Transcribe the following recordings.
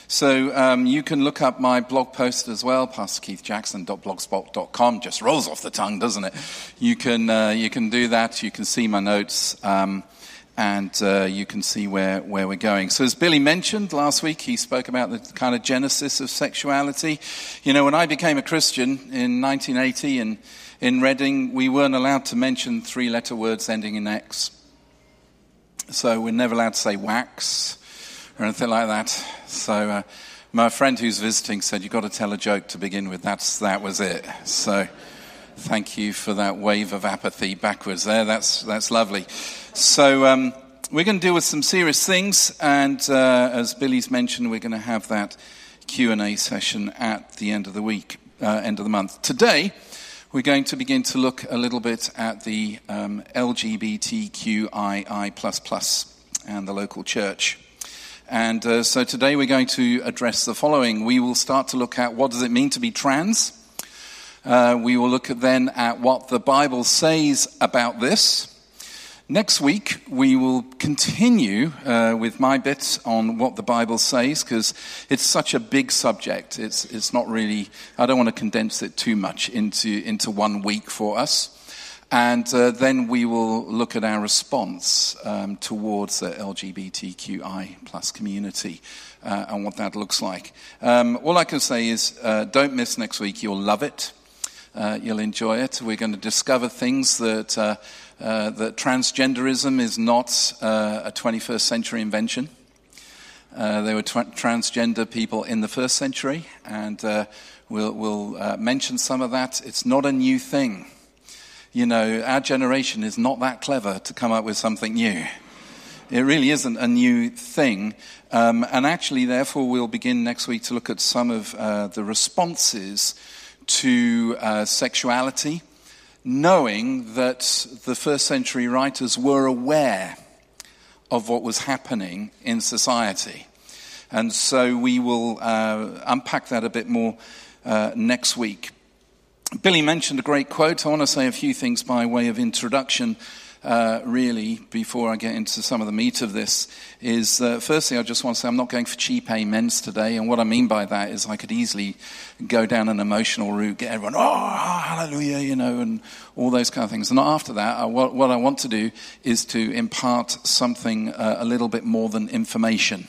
So you can look up my blog post as well, pastorkeithjackson.blogspot.com. Just rolls off the tongue, doesn't it? You can do that. You can see my notes, and you can see where we're going. So as Billy mentioned last week, he spoke about the kind of genesis of sexuality. You know, when I became a Christian in 1980 in Reading, we weren't allowed to mention 3-letter words ending in X. So we're never allowed to say wax or anything like that. So my friend who's visiting said, you've got to tell a joke to begin with. That was it. So thank you for that wave of apathy backwards there. That's lovely. So we're going to deal with some serious things. And as Billy's mentioned, we're going to have that Q&A session at the end of the week, end of the month. Today, we're going to begin to look a little bit at the LGBTQII++ and the local church. And so today we're going to address the following. We will start to look at what does it mean to be trans. We will look then at what the Bible says about this. Next week, we will continue with my bit on what the Bible says, because it's such a big subject. It's not really, I don't want to condense it too much into 1 week for us. And then we will look at our response towards the LGBTQI+ community and what that looks like. All I can say is don't miss next week. You'll love it. You'll enjoy it. We're going to discover things that transgenderism is not a 21st century invention. There were transgender people in the first century, and we'll mention some of that. It's not a new thing. You know, our generation is not that clever to come up with something new. It really isn't a new thing. And actually, therefore, we'll begin next week to look at some of the responses to sexuality, knowing that the first century writers were aware of what was happening in society. And so we will unpack that a bit more next week. Billy mentioned a great quote. I want to say a few things by way of introduction, really, before I get into some of the meat of this. Firstly, I just want to say I'm not going for cheap amens today. And what I mean by that is I could easily go down an emotional route, get everyone, oh, hallelujah, you know, and all those kind of things. And after that, what I want to do is to impart something a little bit more than information.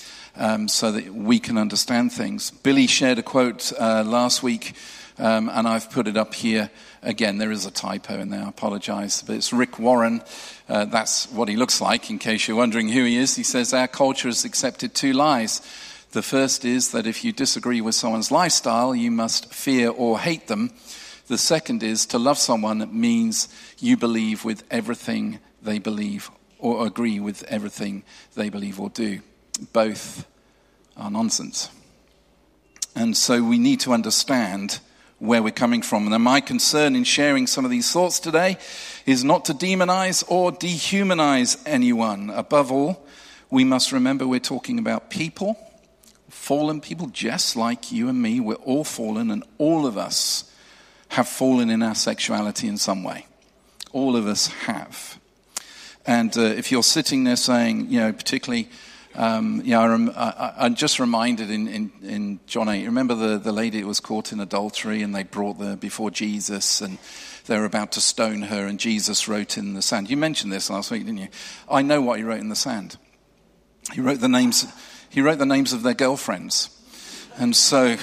So that we can understand things. Billy shared a quote last week, and I've put it up here. Again, there is a typo in there, I apologize. But it's Rick Warren. That's what he looks like, in case you're wondering who he is. He says, our culture has accepted 2 lies. The first is that if you disagree with someone's lifestyle, you must fear or hate them. The second is to love someone means you believe with everything they believe or agree with everything they believe or do. Both are nonsense. And so we need to understand where we're coming from. And my concern in sharing some of these thoughts today is not to demonize or dehumanize anyone. Above all, we must remember we're talking about people, fallen people, just like you and me. We're all fallen, and all of us have fallen in our sexuality in some way. All of us have. And if you're sitting there saying, you know, particularly, I'm just reminded in John 8, remember the lady that was caught in adultery, and they brought her before Jesus, and they were about to stone her, and Jesus wrote in the sand. You mentioned this last week, didn't you? I know what he wrote in the sand. He wrote the names of their girlfriends. And so,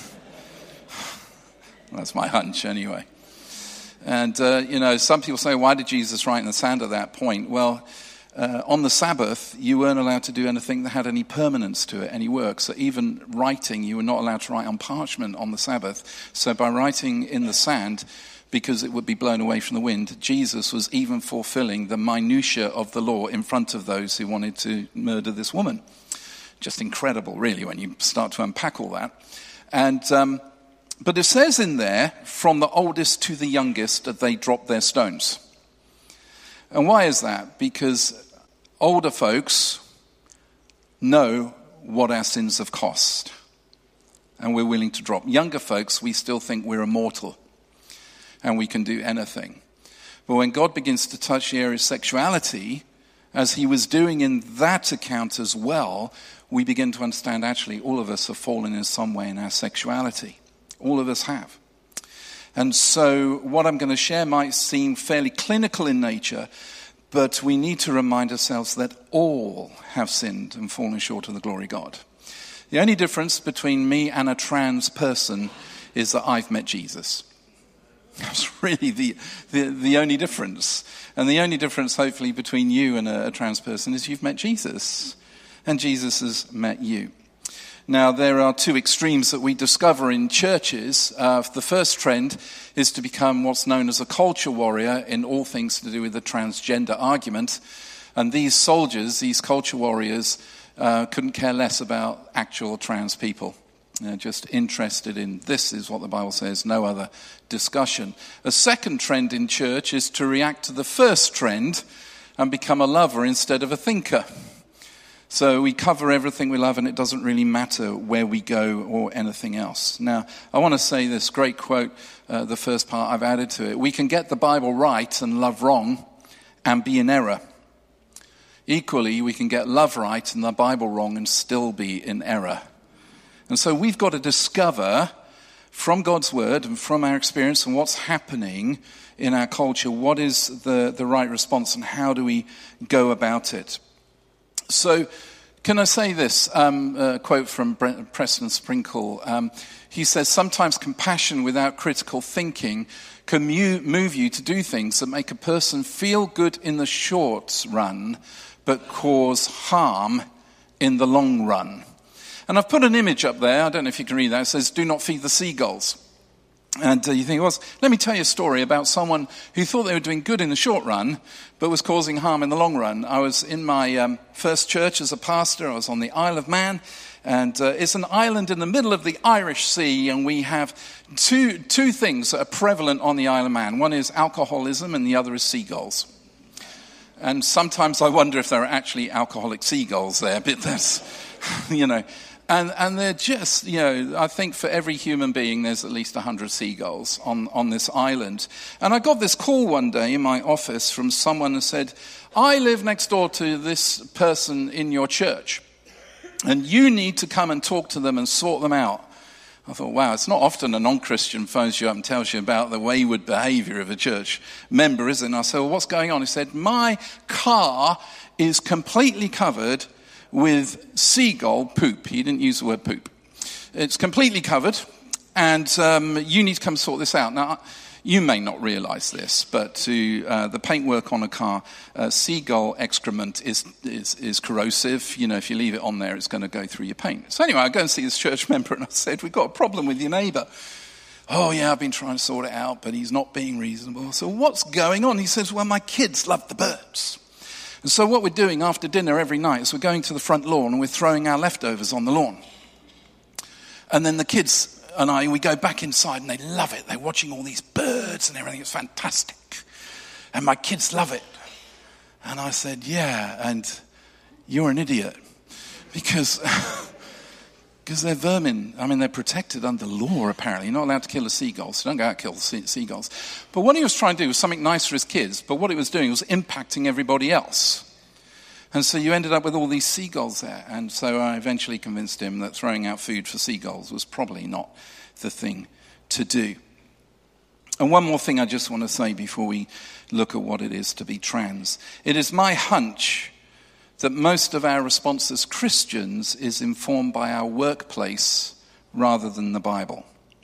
that's my hunch anyway. And, some people say, why did Jesus write in the sand at that point? Well, on the Sabbath, you weren't allowed to do anything that had any permanence to it, any work. So even writing, you were not allowed to write on parchment on the Sabbath. So by writing in the sand, because it would be blown away from the wind, Jesus was even fulfilling the minutiae of the law in front of those who wanted to murder this woman. Just incredible, really, when you start to unpack all that. And but it says in there, from the oldest to the youngest, that they dropped their stones. And why is that? Because older folks know what our sins have cost, and we're willing to drop. Younger folks, we still think we're immortal and we can do anything. But when God begins to touch the area of sexuality, as he was doing in that account as well, we begin to understand actually all of us have fallen in some way in our sexuality. All of us have. And so what I'm going to share might seem fairly clinical in nature, but we need to remind ourselves that all have sinned and fallen short of the glory of God. The only difference between me and a trans person is that I've met Jesus. That's really the only difference. And the only difference, hopefully, between you and a trans person is you've met Jesus. And Jesus has met you. Now, there are two extremes that we discover in churches. The first trend is to become what's known as a culture warrior in all things to do with the transgender argument. And these soldiers, these culture warriors, couldn't care less about actual trans people. They're just interested in this is what the Bible says, no other discussion. A second trend in church is to react to the first trend and become a lover instead of a thinker. So we cover everything we love and it doesn't really matter where we go or anything else. Now, I want to say this great quote, the first part I've added to it. We can get the Bible right and love wrong and be in error. Equally, we can get love right and the Bible wrong and still be in error. And so we've got to discover from God's word and from our experience and what's happening in our culture, what is the right response and how do we go about it. So can I say this, a quote from Preston Sprinkle. He says, sometimes compassion without critical thinking can move you to do things that make a person feel good in the short run, but cause harm in the long run. And I've put an image up there, I don't know if you can read that, it says, do not feed the seagulls. And you think, well, let me tell you a story about someone who thought they were doing good in the short run, but was causing harm in the long run. I was in my first church as a pastor, I was on the Isle of Man, and it's an island in the middle of the Irish Sea, and we have two things that are prevalent on the Isle of Man. One is alcoholism, and the other is seagulls. And sometimes I wonder if there are actually alcoholic seagulls there, but that's, And they're just, I think for every human being, there's at least 100 seagulls on this island. And I got this call one day in my office from someone who said, I live next door to this person in your church, and you need to come and talk to them and sort them out. I thought, wow, it's not often a non-Christian phones you up and tells you about the wayward behavior of a church member, is it? And I said, well, what's going on? He said, my car is completely covered with seagull poop. He didn't use the word poop. It's completely covered, and you need to come sort this out. Now, you may not realize this, but to the paintwork on a car, seagull excrement is corrosive. If you leave it on there, it's going to go through your paint. So anyway, I go and see this church member, and I said, we've got a problem with your neighbor. Oh, yeah, I've been trying to sort it out, but he's not being reasonable. So what's going on? He says, well, my kids love the birds. And so what we're doing after dinner every night is we're going to the front lawn and we're throwing our leftovers on the lawn. And then the kids and we go back inside and they love it. They're watching all these birds and everything. It's fantastic. And my kids love it. And I said, yeah, and you're an idiot. Because they're vermin. I mean, they're protected under law, apparently. You're not allowed to kill a seagull, so don't go out and kill the seagulls. But what he was trying to do was something nice for his kids, but what it was doing was impacting everybody else. And so you ended up with all these seagulls there. And so I eventually convinced him that throwing out food for seagulls was probably not the thing to do. And one more thing I just want to say before we look at what it is to be trans. It is my hunch that most of our response as Christians is informed by our workplace rather than the Bible.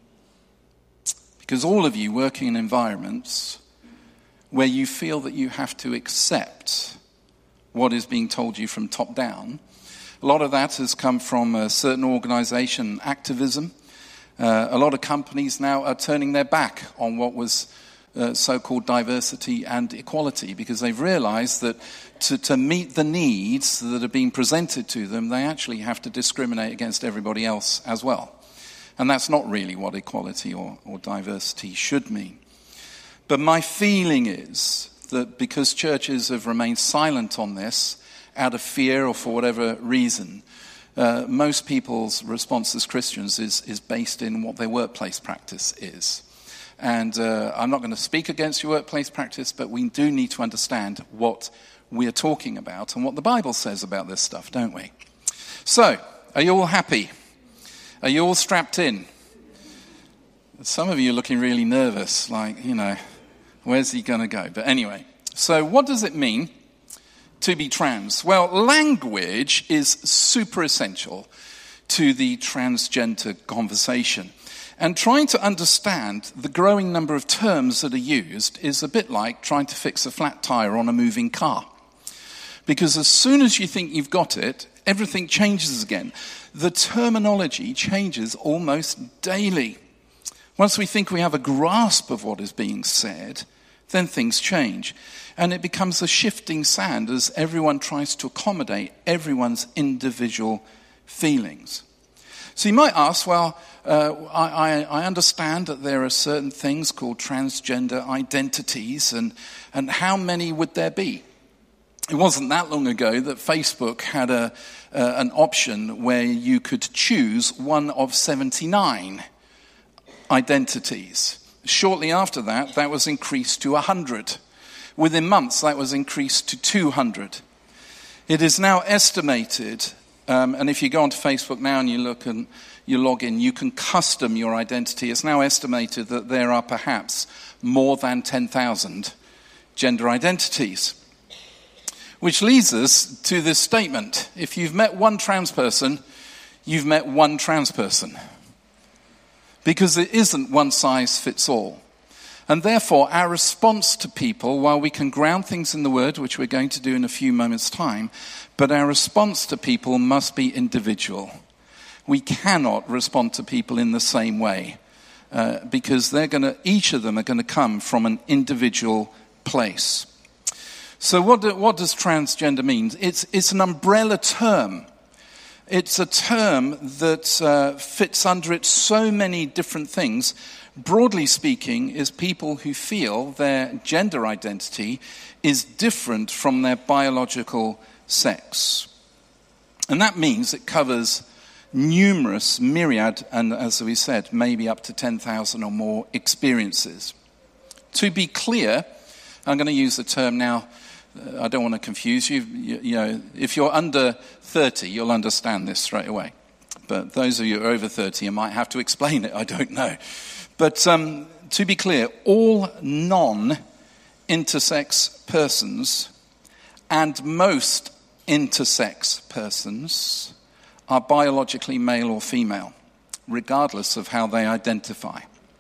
Because all of you working in environments where you feel that you have to accept what is being told you from top down, a lot of that has come from a certain organization activism. A lot of companies now are turning their back on what was so-called diversity and equality, because they've realized that to meet the needs that are being presented to them, they actually have to discriminate against everybody else as well. And that's not really what equality or diversity should mean. But my feeling is that because churches have remained silent on this, out of fear or for whatever reason, most people's response as Christians is based in what their workplace practice is. And I'm not going to speak against your workplace practice, but we do need to understand what we are talking about and what the Bible says about this stuff, don't we? So, are you all happy? Are you all strapped in? Some of you are looking really nervous, like, where's he going to go? But anyway, so what does it mean to be trans? Well, language is super essential to the transgender conversation. And trying to understand the growing number of terms that are used is a bit like trying to fix a flat tire on a moving car. Because as soon as you think you've got it, everything changes again. The terminology changes almost daily. Once we think we have a grasp of what is being said, then things change. And it becomes a shifting sand as everyone tries to accommodate everyone's individual feelings. So you might ask, well, I understand that there are certain things called transgender identities, and how many would there be? It wasn't that long ago that Facebook had an option where you could choose one of 79 identities. Shortly after that, that was increased to 100. Within months, that was increased to 200. It is now estimated, and if you go onto Facebook now and you look and you log in, you can custom your identity. It's now estimated that there are perhaps more than 10,000 gender identities. Which leads us to this statement. If you've met one trans person, you've met one trans person. Because it isn't one size fits all. And therefore, our response to people, while we can ground things in the Word, which we're going to do in a few moments' time, but our response to people must be individual. We cannot respond to people in the same way, because each of them are going to come from an individual place. So what does transgender mean? It's an umbrella term. It's a term that fits under it so many different things. Broadly speaking, is people who feel their gender identity is different from their biological sex. And that means it covers numerous, myriad, and as we said, maybe up to 10,000 or more experiences. To be clear, I'm going to use the term now. I don't want to confuse you. If you're under 30, you'll understand this straight away. But those of you who are over 30, you might have to explain it. I don't know. But to be clear, all non-intersex persons and most intersex persons are biologically male or female, regardless of how they identify.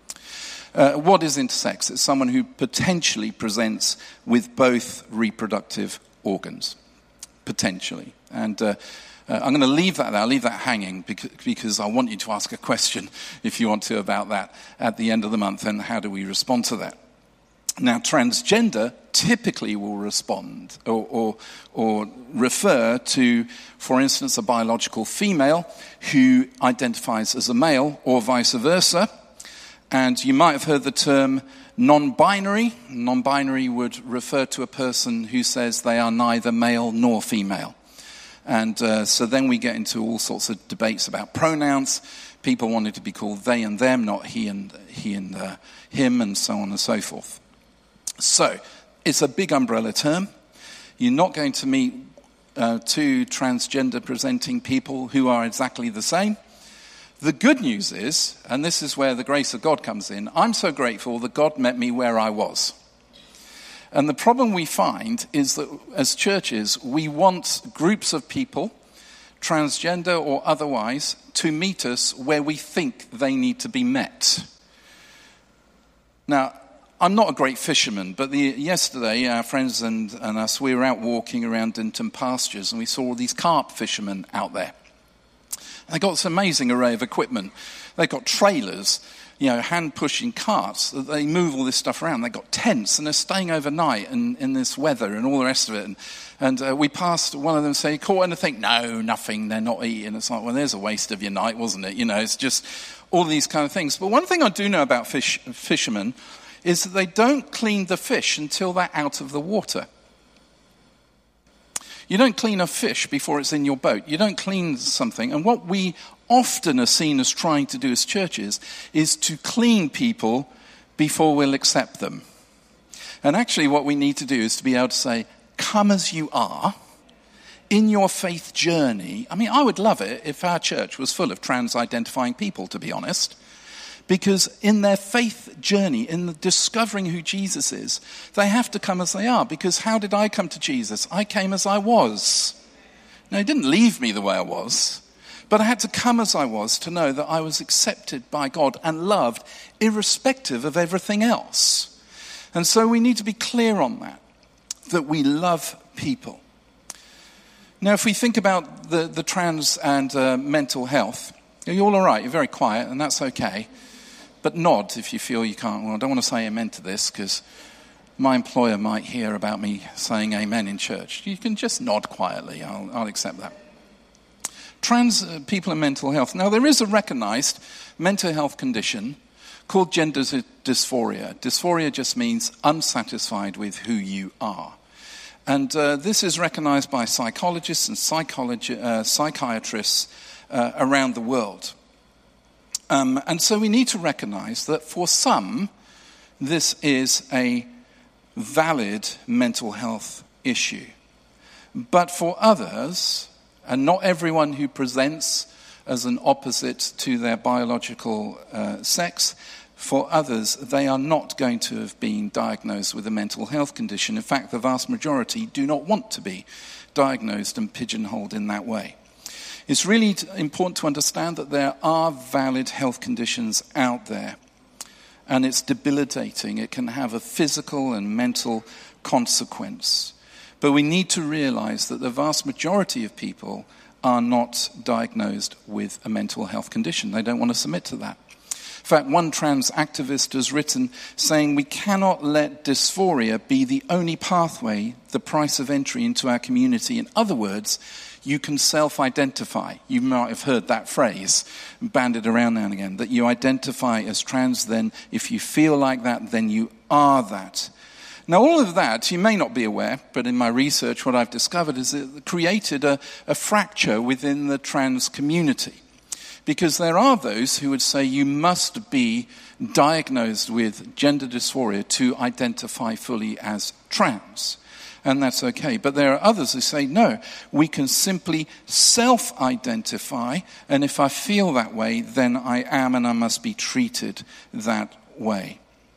What is intersex? It's someone who potentially presents with both reproductive organs. Potentially. And I'm going to leave that there. I'll leave that hanging because I want you to ask a question, if you want to, about that at the end of the month, and how do we respond to that? Now, transgender typically will respond or refer to, for instance, a biological female who identifies as a male or vice versa. And you might have heard the term non-binary. Non-binary would refer to a person who says they are neither male nor female. And so then we get into all sorts of debates about pronouns. People wanted to be called they and them, not he and him, and so on and so forth. So it's a big umbrella term. You're not going to meet two transgender presenting people who are exactly the same. The good news is, and this is where the grace of God comes in, I'm so grateful that God met me where I was. And the problem we find is that as churches, we want groups of people, transgender or otherwise, to meet us where we think they need to be met. Now, I'm not a great fisherman, but yesterday our friends and us, we were out walking around Dinton pastures and we saw all these carp fishermen out there. They got this amazing array of equipment. They've got trailers, hand-pushing carts. They move all this stuff around. They've got tents, and they're staying overnight in this weather and all the rest of it. And we passed one of them saying, caught anything? No, nothing. They're not eating. It's like, well, there's a waste of your night, wasn't it? It's just all these kind of things. But one thing I do know about fishermen is that they don't clean the fish until they're out of the water. You don't clean a fish before it's in your boat. You don't clean something. And what we often are seen as trying to do as churches is to clean people before we'll accept them. And actually what we need to do is to be able to say, come as you are in your faith journey. I mean, I would love it if our church was full of trans-identifying people, to be honest. Because in their faith journey, in the discovering who Jesus is, they have to come as they are. Because how did I come to Jesus? I came as I was. Now, he didn't leave me the way I was. But I had to come as I was to know that I was accepted by God and loved irrespective of everything else. And so we need to be clear on that we love people. Now, if we think about the trans and mental health, you're all right, you're very quiet, and that's okay. But nod if you feel you can't. Well, I don't want to say amen to this because my employer might hear about me saying amen in church. You can just nod quietly. I'll accept that. Trans people and mental health. Now, there is a recognized mental health condition called gender dysphoria. Dysphoria just means unsatisfied with who you are. And this is recognized by psychologists and psychiatrists around the world. And so we need to recognize that for some, this is a valid mental health issue. But for others, and not everyone who presents as an opposite to their biological sex, for others, they are not going to have been diagnosed with a mental health condition. In fact, the vast majority do not want to be diagnosed and pigeonholed in that way. It's really important to understand that there are valid health conditions out there, and it's debilitating. It can have a physical and mental consequence. But we need to realize that the vast majority of people are not diagnosed with a mental health condition. They don't want to submit to that. In fact, one trans activist has written saying we cannot let dysphoria be the only pathway, the price of entry into our community. In other words, you can self-identify. You might have heard that phrase bandied around now and again, that you identify as trans, then if you feel like that, then you are that. Now, all of that, you may not be aware, but in my research, what I've discovered is it created a fracture within the trans community. Because there are those who would say you must be diagnosed with gender dysphoria to identify fully as trans. And that's okay. But there are others who say, no, we can simply self-identify, and if I feel that way, then I am and I must be treated that way.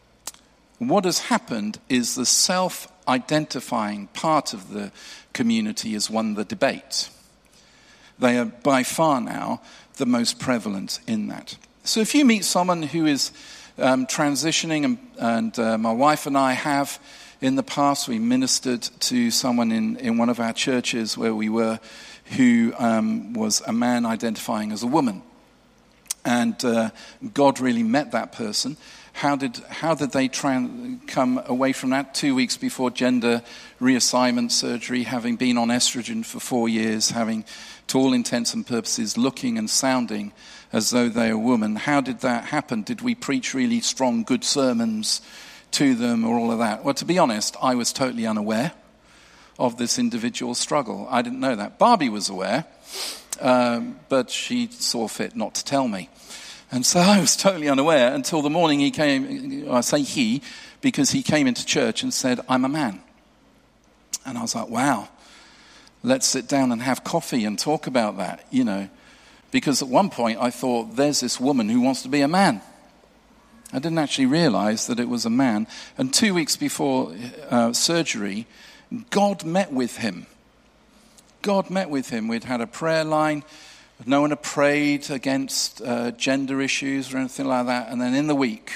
What has happened is the self-identifying part of the community has won the debate. They are by far now the most prevalent in that. So if you meet someone who is transitioning, and my wife and I have in the past, we ministered to someone in one of our churches where we were who was a man identifying as a woman. And God really met that person. How did they try and come away from that? 2 weeks before gender reassignment surgery, having been on estrogen for 4 years, having, to all intents and purposes, looking and sounding as though they're a woman. How did that happen? Did we preach really strong, good sermons to them or all of that? Well, to be honest, I was totally unaware of this individual struggle. I didn't know that. Barbie was aware, but she saw fit not to tell me. And so I was totally unaware until the morning he came. I say he because he came into church and said, I'm a man. And I was like, wow, let's sit down and have coffee and talk about that, Because at one point I thought, there's this woman who wants to be a man. I didn't actually realize that it was a man. And 2 weeks before surgery, God met with him. God met with him. We'd had a prayer line. No one had prayed against gender issues or anything like that. And then in the week,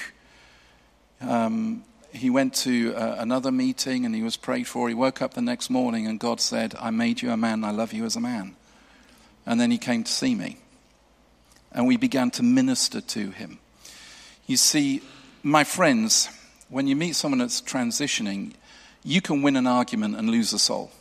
he went to another meeting and he was prayed for. He woke up the next morning and God said, I made you a man, I love you as a man. And then he came to see me. And we began to minister to him. You see, my friends, when you meet someone that's transitioning, you can win an argument and lose a soul.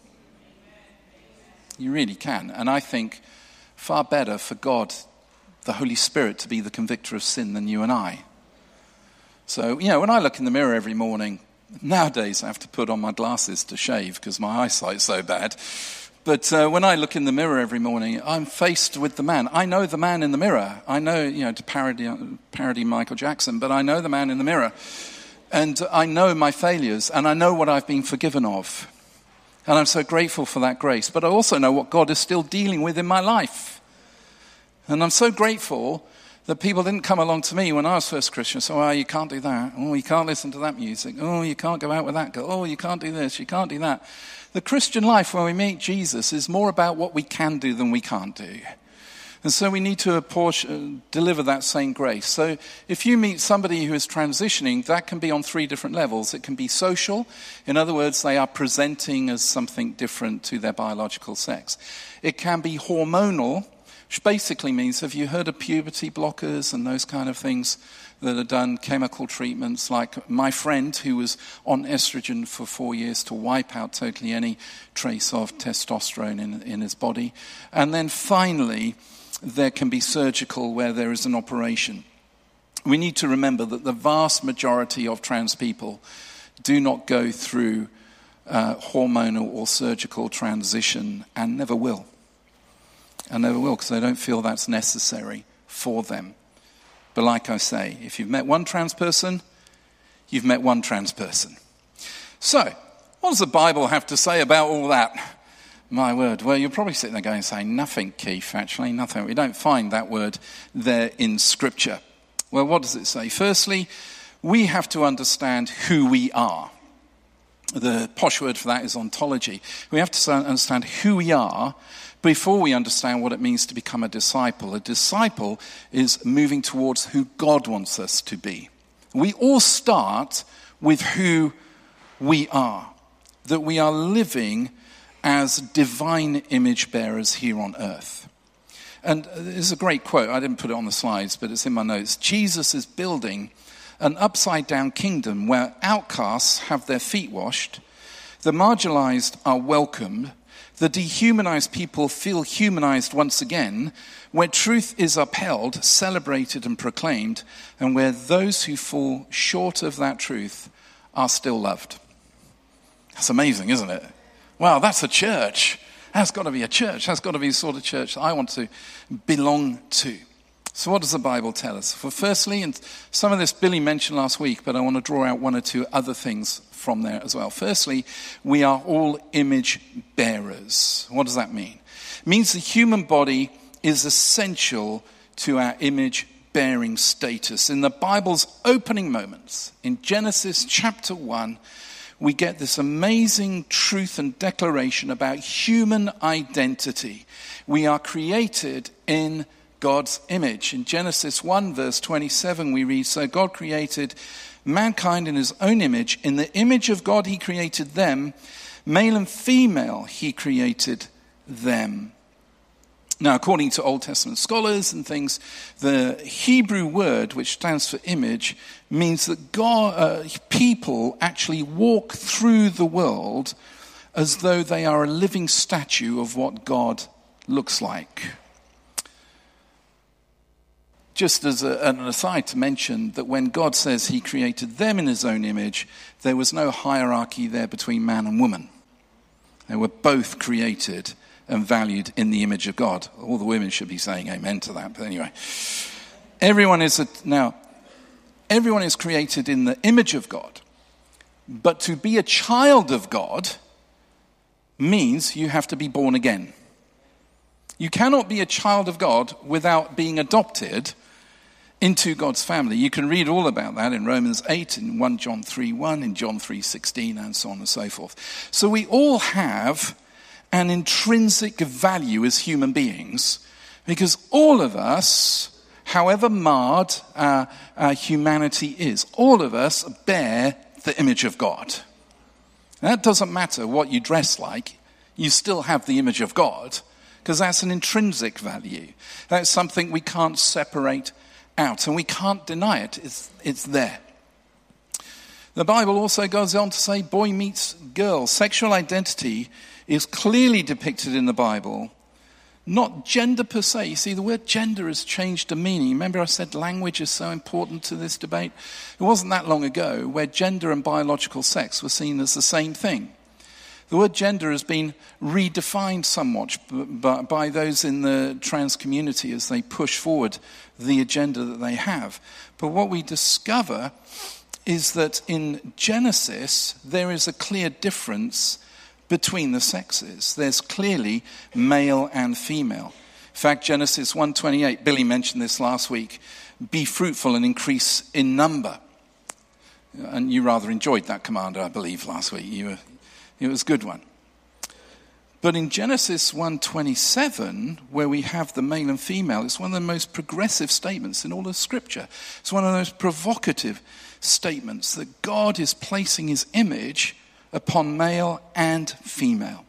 You really can. And I think far better for God, the Holy Spirit, to be the convictor of sin than you and I. So, when I look in the mirror every morning, nowadays I have to put on my glasses to shave because my eyesight's so bad. But when I look in the mirror every morning, I'm faced with the man. I know the man in the mirror. I know, to parody Michael Jackson, but I know the man in the mirror. And I know my failures, and I know what I've been forgiven of. And I'm so grateful for that grace. But I also know what God is still dealing with in my life. And I'm so grateful that people didn't come along to me when I was first Christian and say, oh, you can't do that. Oh, you can't listen to that music. Oh, you can't go out with that girl. Oh, you can't do this. You can't do that. The Christian life, when we meet Jesus, is more about what we can do than we can't do. And so we need to deliver that same grace. So if you meet somebody who is transitioning, that can be on 3 different levels. It can be social. In other words, they are presenting as something different to their biological sex. It can be hormonal, which basically means, have you heard of puberty blockers and those kind of things that are done, chemical treatments, like my friend who was on estrogen for 4 years to wipe out totally any trace of testosterone in his body. And then finally, there can be surgical where there is an operation. We need to remember that the vast majority of trans people do not go through hormonal or surgical transition and never will. And never will, because they don't feel that's necessary for them. But like I say, if you've met one trans person, you've met one trans person. So, what does the Bible have to say about all that? My word. Well, you're probably sitting there going, saying, nothing, Keith, actually, nothing. We don't find that word there in Scripture. Well, what does it say? Firstly, we have to understand who we are. The posh word for that is ontology. We have to understand who we are before we understand what it means to become a disciple. A disciple is moving towards who God wants us to be. We all start with who we are, that we are living as divine image bearers here on earth. And this is a great quote. I didn't put it on the slides, but it's in my notes. Jesus is building an upside-down kingdom where outcasts have their feet washed, the marginalized are welcomed, the dehumanized people feel humanized once again, where truth is upheld, celebrated and proclaimed, and where those who fall short of that truth are still loved. That's amazing, isn't it? Wow, that's a church. That's got to be a church. That's got to be the sort of church that I want to belong to. So what does the Bible tell us? Well, firstly, and some of this Billy mentioned last week, but I want to draw out 1 or 2 other things from there as well. Firstly, we are all image bearers. What does that mean? It means the human body is essential to our image bearing status. In the Bible's opening moments, in Genesis chapter 1, we get this amazing truth and declaration about human identity. We are created in God's image. In Genesis 1 verse 27 we read, so God created mankind in his own image. In the image of God he created them. Male and female he created them. Now, according to Old Testament scholars and things, the Hebrew word, which stands for image, means that people actually walk through the world as though they are a living statue of what God looks like. Just as an aside to mention that when God says he created them in his own image, there was no hierarchy there between man and woman. They were both created and valued in the image of God. All the women should be saying amen to that. But anyway, everyone is created in the image of God. But to be a child of God means you have to be born again. You cannot be a child of God without being adopted into God's family. You can read all about that in Romans 8, in 1 John 3:1, in John 3:16, and so on and so forth. So we all have an intrinsic value as human beings, because all of us, however marred our humanity is, all of us bear the image of God. And that doesn't matter what you dress like, you still have the image of God, because that's an intrinsic value. That's something we can't separate out, and we can't deny it. It's there. The Bible also goes on to say boy meets girl. Sexual identity is clearly depicted in the Bible, not gender per se. You see, the word gender has changed the meaning. Remember I said language is so important to this debate? It wasn't that long ago where gender and biological sex were seen as the same thing. The word gender has been redefined somewhat by those in the trans community as they push forward the agenda that they have. But what we discover is that in Genesis there is a clear difference between the sexes. There's clearly male and female. In fact, Genesis 1:28, Billy mentioned this last week, be fruitful and increase in number. And you rather enjoyed that command, I believe, last week. It was a good one. But in Genesis 1:27, where we have the male and female, it's one of the most progressive statements in all of Scripture. It's one of the most provocative statements that God is placing his image upon male and female.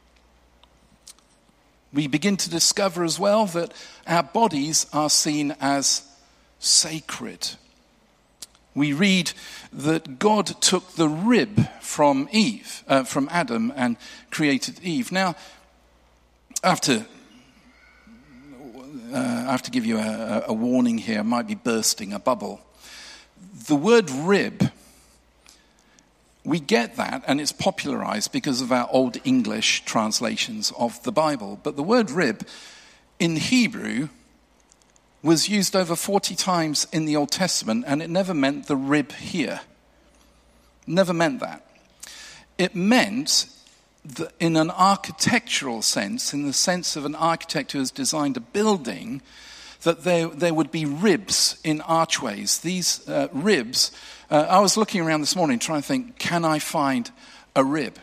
We begin to discover as well that our bodies are seen as sacred. We read that God took the rib from Adam, and created Eve. Now, I have to give you a warning here. I might be bursting a bubble. The word rib, we get that, and it's popularized because of our Old English translations of the Bible. But the word rib in Hebrew was used over 40 times in the Old Testament, and it never meant the rib here. Never meant that. It meant that in an architectural sense, in the sense of an architect who has designed a building, that there would be ribs in archways. These ribs, I was looking around this morning trying to think, can I find a rib?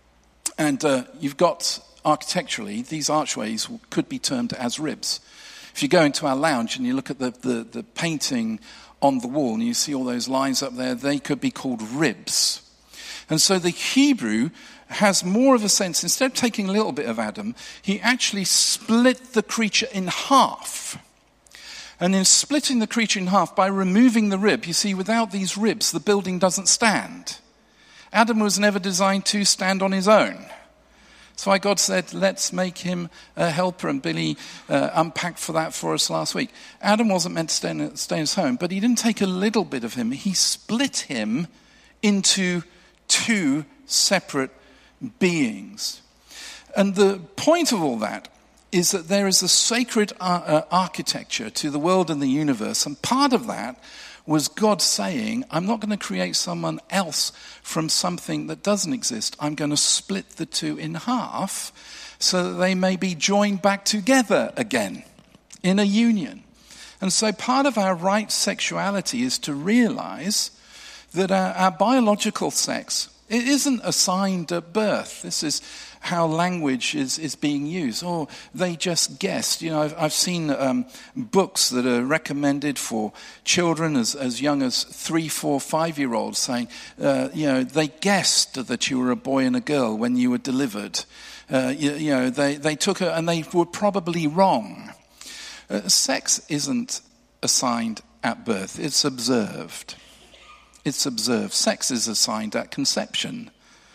And you've got, architecturally, these archways could be termed as ribs. If you go into our lounge and you look at the painting on the wall and you see all those lines up there, they could be called ribs. And so the Hebrew has more of a sense, instead of taking a little bit of Adam, he actually split the creature in half. And in splitting the creature in half, by removing the rib, you see, without these ribs, the building doesn't stand. Adam was never designed to stand on his own. That's why God said, let's make him a helper, and Billy unpacked for that for us last week. Adam wasn't meant to stay in his home, but he didn't take a little bit of him. He split him into two separate beings. And the point of all that is that there is a sacred architecture to the world and the universe, and part of that was God saying, I'm not going to create someone else from something that doesn't exist. I'm going to split the two in half so that they may be joined back together again in a union. And so part of our right sexuality is to realize that our biological sex, it isn't assigned at birth. This is how language is being used. Or they just guessed. You know, I've seen books that are recommended for children as young as 3, 4, 5-year-olds saying, they guessed that you were a boy and a girl when you were delivered. They took it and they were probably wrong. Sex isn't assigned at birth. It's observed. It's observed. Sex is assigned at conception.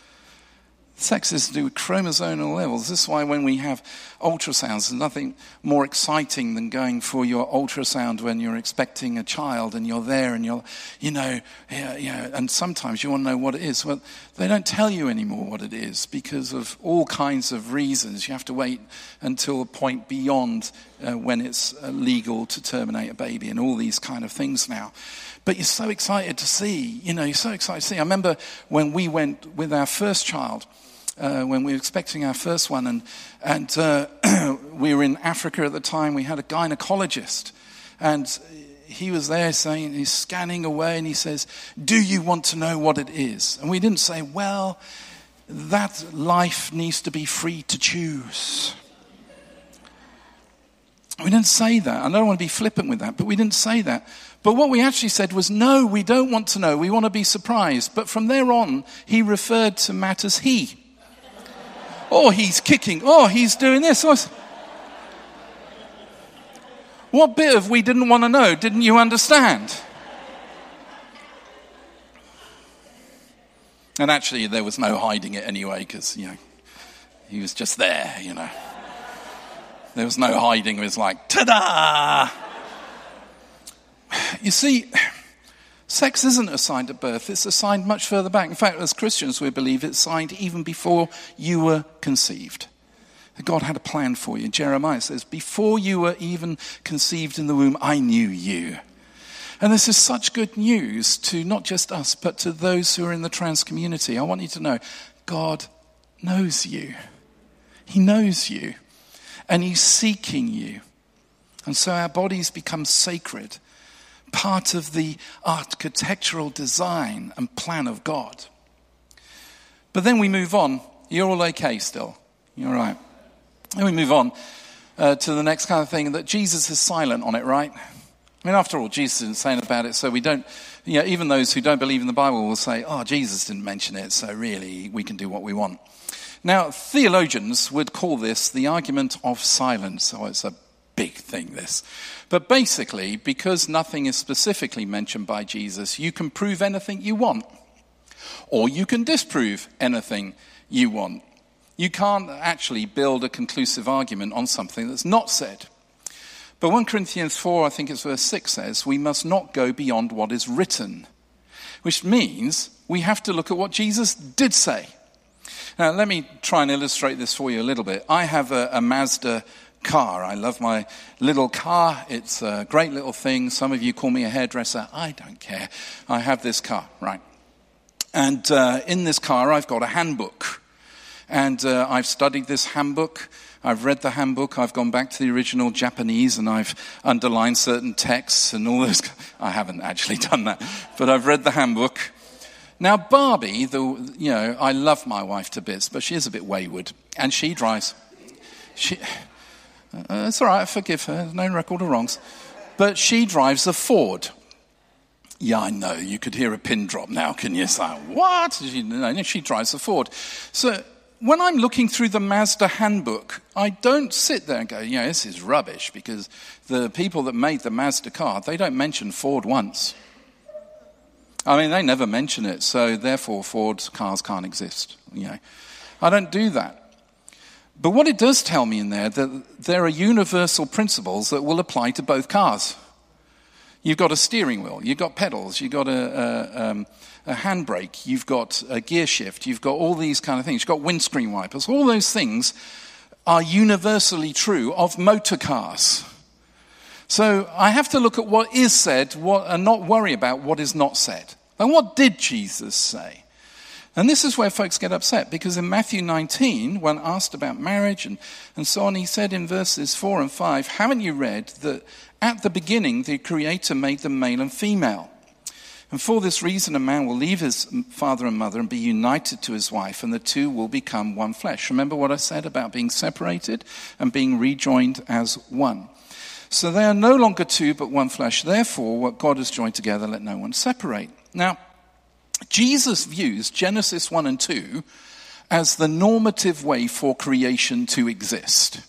Sex is to do with chromosomal levels. This is why when we have ultrasounds, there's nothing more exciting than going for your ultrasound when you're expecting a child and you're there and and sometimes you want to know what it is. Well, they don't tell you anymore what it is because of all kinds of reasons. You have to wait until a point beyond when it's legal to terminate a baby and all these kind of things now. But you're so excited to see, I remember when we went with our first child, when we were expecting our first one, and we were in Africa at the time. We had a gynecologist, and he was there saying, he's scanning away, and he says, do you want to know what it is? And we didn't say, well, that life needs to be free to choose. We didn't say that. I don't want to be flippant with that, but we didn't say that. But what we actually said was, no, we don't want to know. We want to be surprised. But from there on, he referred to Matt as he. Oh, he's kicking. Oh, he's doing this. What bit of we didn't want to know didn't you understand? And actually, there was no hiding it anyway, because, he was just there, There was no hiding. It was like, ta-da! You see, sex isn't assigned at birth. It's assigned much further back. In fact, as Christians, we believe it's assigned even before you were conceived. God had a plan for you. Jeremiah says, before you were even conceived in the womb, I knew you. And this is such good news to not just us, but to those who are in the trans community. I want you to know, God knows you. He knows you. And he's seeking you. And so our bodies become sacred, part of the architectural design and plan of God. But then we move on. You're all okay still? You're all right. Then we move on to the next kind of thing, that Jesus is silent on it, right? I mean, after all, Jesus didn't say anything about it, so we don't, even those who don't believe in the Bible will say, oh, Jesus didn't mention it, so really we can do what we want. Now, theologians would call this the argument of silence. So it's a big thing, this. But basically, because nothing is specifically mentioned by Jesus, you can prove anything you want. Or you can disprove anything you want. You can't actually build a conclusive argument on something that's not said. But 1 Corinthians 4, I think it's verse 6 says, we must not go beyond what is written. Which means we have to look at what Jesus did say. Now, let me try and illustrate this for you a little bit. I have a Mazda car. I love my little car. It's a great little thing. Some of you call me a hairdresser. I don't care. I have this car, right? And in this car, I've got a handbook. And I've studied this handbook. I've read the handbook. I've gone back to the original Japanese and I've underlined certain texts and all this. I haven't actually done that, but I've read the handbook. Now, Barbie, I love my wife to bits, but she is a bit wayward, and she drives. It's all right, I forgive her. There's no record of wrongs, but she drives a Ford. Yeah, I know. You could hear a pin drop now, can you? It's like, what? She drives a Ford. So when I'm looking through the Mazda handbook, I don't sit there and go, this is rubbish, because the people that made the Mazda car, they don't mention Ford once. I mean, they never mention it, so therefore Ford cars can't exist. I don't do that. But what it does tell me in there, that there are universal principles that will apply to both cars. You've got a steering wheel, you've got pedals, you've got a handbrake, you've got a gear shift, you've got all these kind of things, you've got windscreen wipers. All those things are universally true of motor cars. So I have to look at what is said and not worry about what is not said. And what did Jesus say? And this is where folks get upset, because in Matthew 19, when asked about marriage and so on, he said in verses 4 and 5, haven't you read that at the beginning the Creator made them male and female? And for this reason a man will leave his father and mother and be united to his wife, and the two will become one flesh. Remember what I said about being separated and being rejoined as one. So they are no longer two but one flesh. Therefore, what God has joined together, let no one separate. Now, Jesus views Genesis 1 and 2 as the normative way for creation to exist.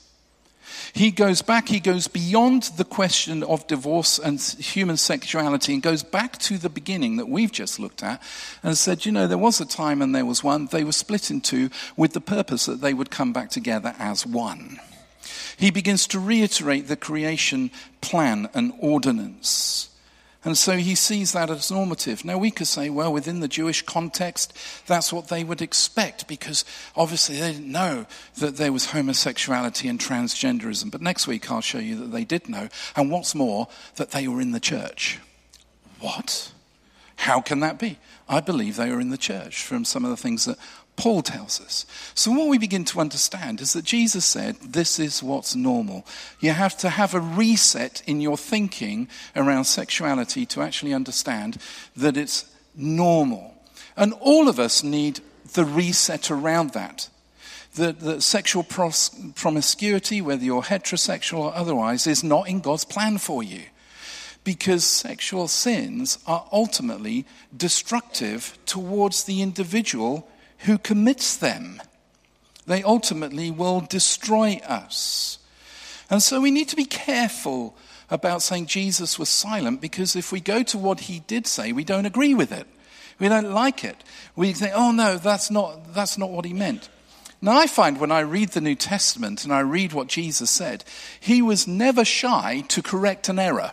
He goes beyond the question of divorce and human sexuality and goes back to the beginning that we've just looked at and said, there was a time and there was one. They were split in two with the purpose that they would come back together as one. He begins to reiterate the creation plan and ordinance. And so he sees that as normative. Now we could say, well, within the Jewish context, that's what they would expect, because obviously they didn't know that there was homosexuality and transgenderism. But next week I'll show you that they did know. And what's more, that they were in the church. What? How can that be? I believe they were in the church from some of the things that Paul tells us. So what we begin to understand is that Jesus said, this is what's normal. You have to have a reset in your thinking around sexuality to actually understand that it's normal. And all of us need the reset around that. The sexual promiscuity, whether you're heterosexual or otherwise, is not in God's plan for you. Because sexual sins are ultimately destructive towards the individual who commits them. They ultimately will destroy us. And so we need to be careful about saying Jesus was silent, because if we go to what he did say, we don't agree with it. We don't like it. We think, oh no, that's not what he meant. Now I find when I read the New Testament and I read what Jesus said, he was never shy to correct an error.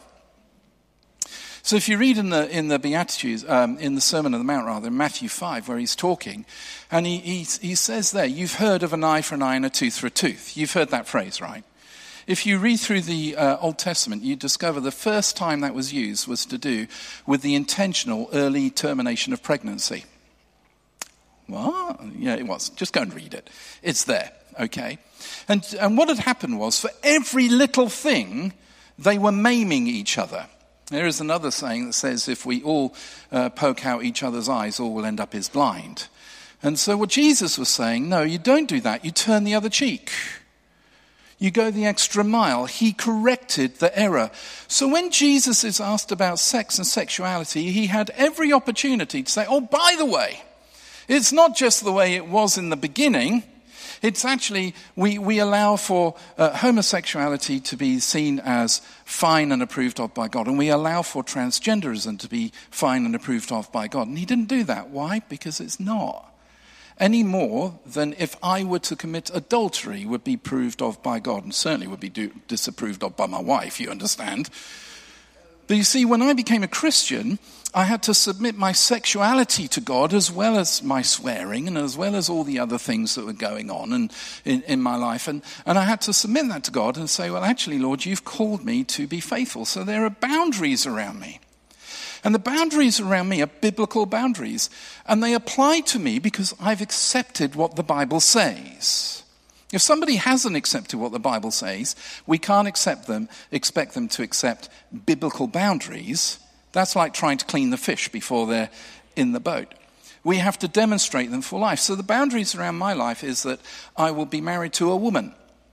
So if you read in the Beatitudes, in the Sermon on the Mount, rather, in Matthew 5, where he's talking, and he says there, you've heard of an eye for an eye and a tooth for a tooth. You've heard that phrase, right? If you read through the Old Testament, you discover the first time that was used was to do with the intentional early termination of pregnancy. What? Yeah, it was. Just go and read it. It's there, okay? And what had happened was, for every little thing, they were maiming each other. There is another saying that says, if we all poke out each other's eyes, all will end up is blind. And so what Jesus was saying, no, you don't do that. You turn the other cheek. You go the extra mile. He corrected the error. So when Jesus is asked about sex and sexuality, he had every opportunity to say, oh, by the way, it's not just the way it was in the beginning. It's actually, we allow for homosexuality to be seen as fine and approved of by God. And we allow for transgenderism to be fine and approved of by God. And he didn't do that. Why? Because it's not. Any more than if I were to commit adultery would be proved of by God, and certainly would be disapproved of by my wife, you understand. But you see, when I became a Christian, I had to submit my sexuality to God, as well as my swearing and as well as all the other things that were going on in my life. And I had to submit that to God and say, well, actually, Lord, you've called me to be faithful. So there are boundaries around me. And the boundaries around me are biblical boundaries. And they apply to me because I've accepted what the Bible says. If somebody hasn't accepted what the Bible says, we can't expect them to accept biblical boundaries. That's like trying to clean the fish before they're in the boat. We have to demonstrate them for life. So the boundaries around my life is that I will be married to a woman.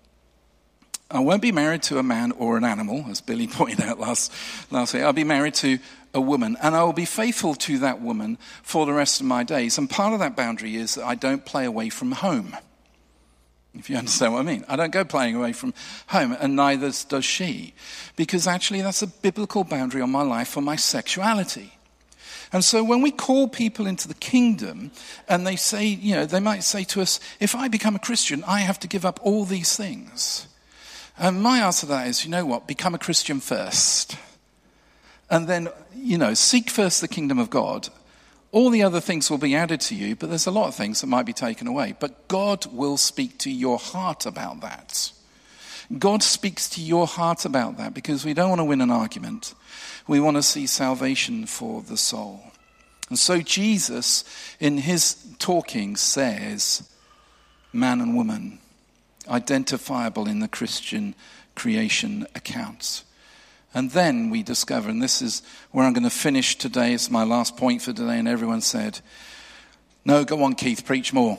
I won't be married to a man or an animal, as Billy pointed out last week. I'll be married to a woman, and I will be faithful to that woman for the rest of my days. And part of that boundary is that I don't play away from home. If you understand what I mean. I don't go playing away from home, and neither does she. Because actually that's a biblical boundary on my life for my sexuality. And so when we call people into the kingdom, and they say, they might say to us, if I become a Christian, I have to give up all these things. And my answer to that is, you know what, become a Christian first. And then, seek first the kingdom of God. All the other things will be added to you, but there's a lot of things that might be taken away. But God will speak to your heart about that. God speaks to your heart about that because we don't want to win an argument. We want to see salvation for the soul. And so Jesus, in his talking, says, man and woman, identifiable in the Christian creation accounts. And then we discover, and this is where I'm going to finish today, it's my last point for today, and everyone said, no, go on, Keith, preach more.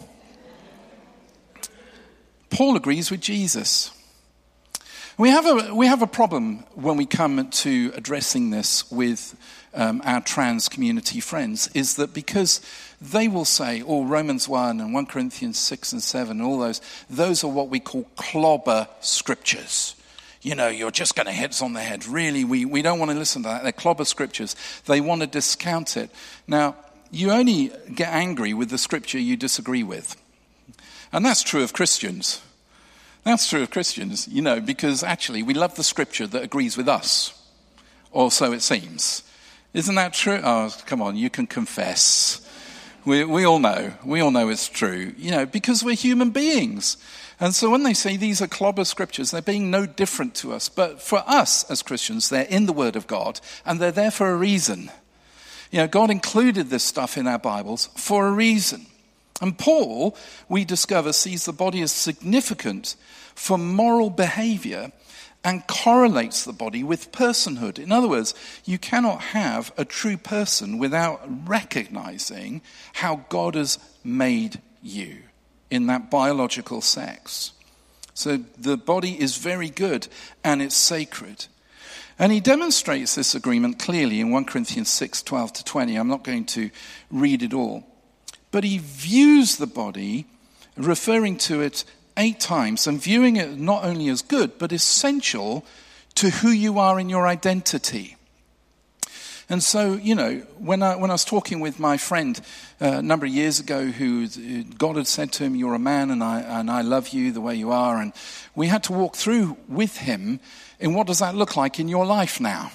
Paul agrees with Jesus. We have a problem when we come to addressing this with our trans community friends, is that because they will say, Romans 1 and 1 Corinthians 6 and 7, all those are what we call clobber scriptures. You're just going to hit us on the head. Really, we don't want to listen to that. They're clobber scriptures. They want to discount it. Now, you only get angry with the scripture you disagree with. And that's true of Christians. That's true of Christians, because actually we love the scripture that agrees with us. Or so it seems. Isn't that true? Oh, come on, you can confess. We all know. We all know it's true, because we're human beings. And so when they say these are clobber scriptures, they're being no different to us. But for us as Christians, they're in the Word of God, and they're there for a reason. God included this stuff in our Bibles for a reason. And Paul, we discover, sees the body as significant for moral behavior and correlates the body with personhood. In other words, you cannot have a true person without recognizing how God has made you in that biological sex. So the body is very good and it's sacred. And he demonstrates this agreement clearly in 1 Corinthians 6, 12 to 20. I'm not going to read it all. But he views the body, referring to it 8 times, and viewing it not only as good, but essential to who you are in your identity. And so, when I was talking with my friend a number of years ago, who God had said to him, "You're a man, and I love you the way you are," and we had to walk through with him in what does that look like in your life now.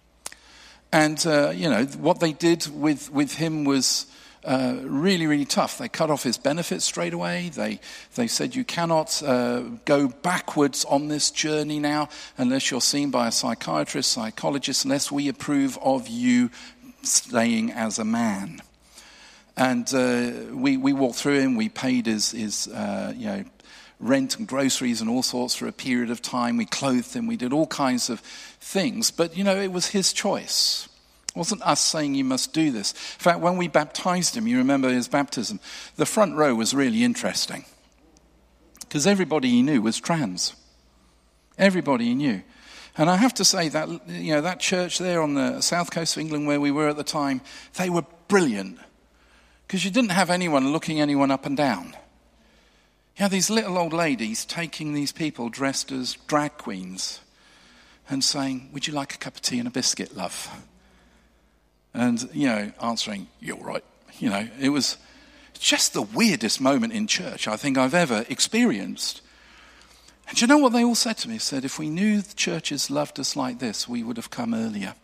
And what they did with him was really, really tough. They cut off his benefits straight away. They said, you cannot go backwards on this journey now unless you're seen by a psychiatrist, psychologist, unless we approve of you staying as a man. And we walked through him. We paid his rent and groceries and all sorts for a period of time. We clothed him. We did all kinds of things. But, it was his choice. It wasn't us saying you must do this. In fact, when we baptized him, you remember his baptism, the front row was really interesting. Because everybody he knew was trans. Everybody he knew. And I have to say that, that church there on the south coast of England where we were at the time, they were brilliant. Because you didn't have anyone looking anyone up and down. You had these little old ladies taking these people dressed as drag queens and saying, would you like a cup of tea and a biscuit, love? And, answering, you're right. It was just the weirdest moment in church I think I've ever experienced. And do you know what they all said to me? They said, if we knew the churches loved us like this, we would have come earlier.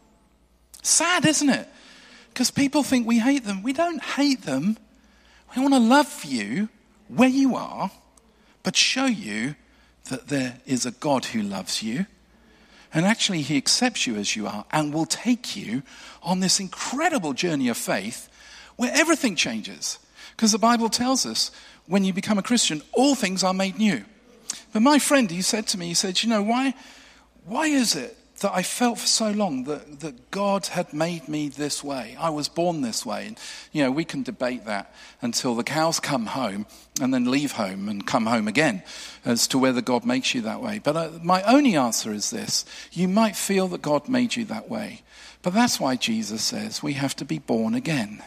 Sad, isn't it? Because people think we hate them. We don't hate them. We want to love you where you are, but show you that there is a God who loves you. And actually he accepts you as you are and will take you on this incredible journey of faith where everything changes. Because the Bible tells us when you become a Christian, all things are made new. But my friend, he said to me, why is it that I felt for so long that God had made me this way? I was born this way. And, we can debate that until the cows come home and then leave home and come home again as to whether God makes you that way. But my only answer is this. You might feel that God made you that way. But that's why Jesus says we have to be born again.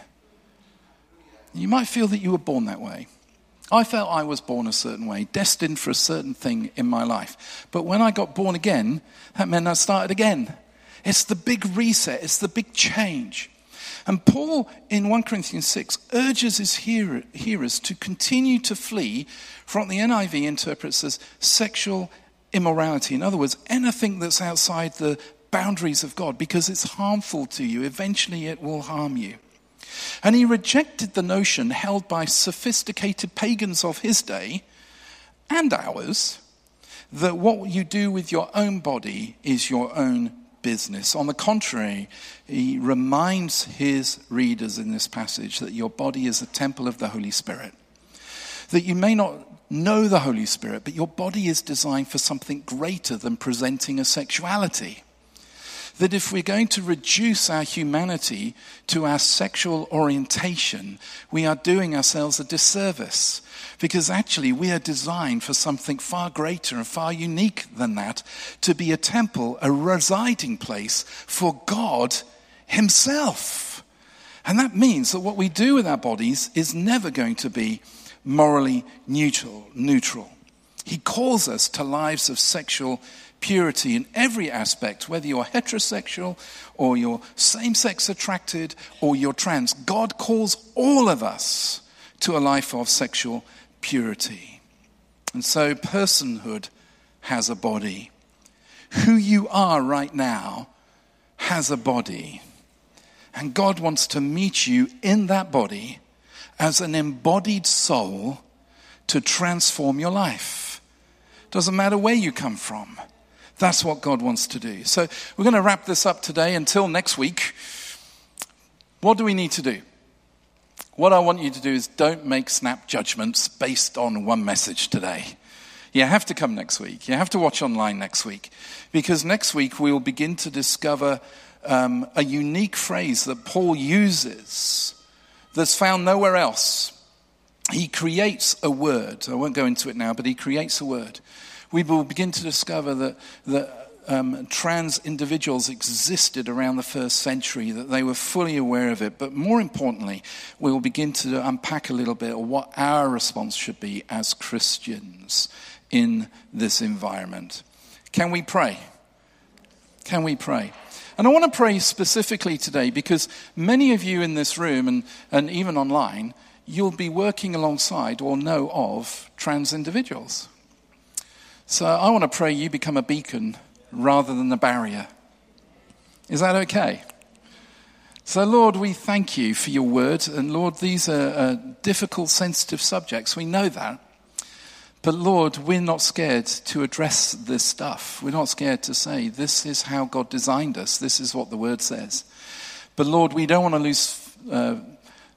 You might feel that you were born that way. I felt I was born a certain way, destined for a certain thing in my life. But when I got born again, that meant I started again. It's the big reset. It's the big change. And Paul, in 1 Corinthians 6, urges his hearers to continue to flee from what the NIV interprets as sexual immorality. In other words, anything that's outside the boundaries of God, because it's harmful to you. Eventually it will harm you. And he rejected the notion held by sophisticated pagans of his day and ours that what you do with your own body is your own business. On the contrary, he reminds his readers in this passage that your body is a temple of the Holy Spirit. That you may not know the Holy Spirit, but your body is designed for something greater than presenting a sexuality. That if we're going to reduce our humanity to our sexual orientation, we are doing ourselves a disservice. Because actually we are designed for something far greater and far unique than that, to be a temple, a residing place for God himself. And that means that what we do with our bodies is never going to be morally neutral. He calls us to lives of sexual purity in every aspect, whether you're heterosexual or you're same-sex attracted or you're trans. God calls all of us to a life of sexual purity. And so personhood has a body. Who you are right now has a body. And God wants to meet you in that body as an embodied soul to transform your life. Doesn't matter where you come from. That's what God wants to do. So we're going to wrap this up today. Until next week, what do we need to do? What I want you to do is don't make snap judgments based on one message today. You have to come next week. You have to watch online next week. Because next week we will begin to discover a unique phrase that Paul uses that's found nowhere else. He creates a word. I won't go into it now, but he creates a word. We will begin to discover that trans individuals existed around the first century, that they were fully aware of it. But more importantly, we will begin to unpack a little bit of what our response should be as Christians in this environment. Can we pray? Can we pray? And I want to pray specifically today because many of you in this room and even online, you'll be working alongside or know of trans individuals. So I want to pray you become a beacon rather than a barrier. Is that okay? So Lord, we thank you for your word. And Lord, these are difficult, sensitive subjects. We know that. But Lord, we're not scared to address this stuff. We're not scared to say, this is how God designed us. This is what the word says. But Lord, we don't want to lose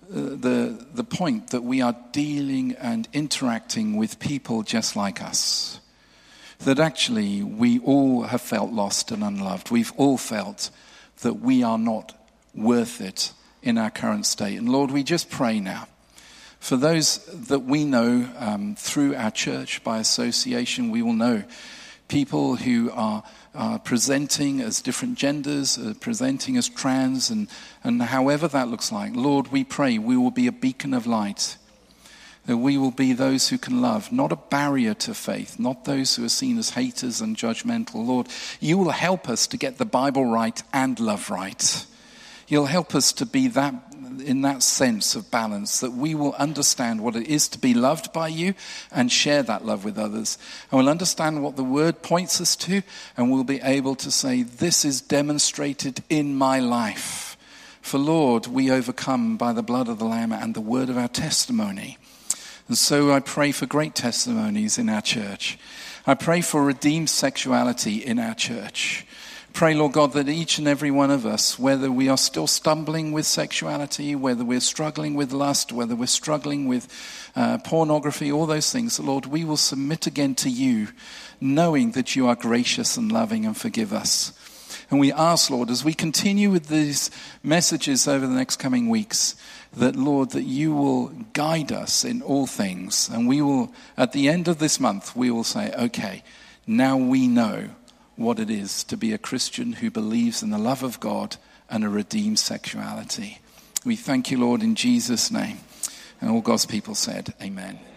the point that we are dealing and interacting with people just like us. That actually we all have felt lost and unloved. We've all felt that we are not worth it in our current state. And Lord, we just pray now for those that we know through our church by association. We will know people who are presenting as different genders, presenting as trans, and however that looks like. Lord, we pray we will be a beacon of light. That we will be those who can love, not a barrier to faith, not those who are seen as haters and judgmental. Lord, you will help us to get the Bible right and love right. You'll help us to be that in that sense of balance, that we will understand what it is to be loved by you and share that love with others. And we'll understand what the word points us to, and we'll be able to say, this is demonstrated in my life. For Lord, we overcome by the blood of the Lamb and the word of our testimony. And so I pray for great testimonies in our church. I pray for redeemed sexuality in our church. Pray, Lord God, that each and every one of us, whether we are still stumbling with sexuality, whether we're struggling with lust, whether we're struggling with pornography, all those things, Lord, we will submit again to you, knowing that you are gracious and loving and forgive us. And we ask, Lord, as we continue with these messages over the next coming weeks, that, Lord, that you will guide us in all things. And we will, at the end of this month, we will say, okay, now we know what it is to be a Christian who believes in the love of God and a redeemed sexuality. We thank you, Lord, in Jesus' name. And all God's people said, amen.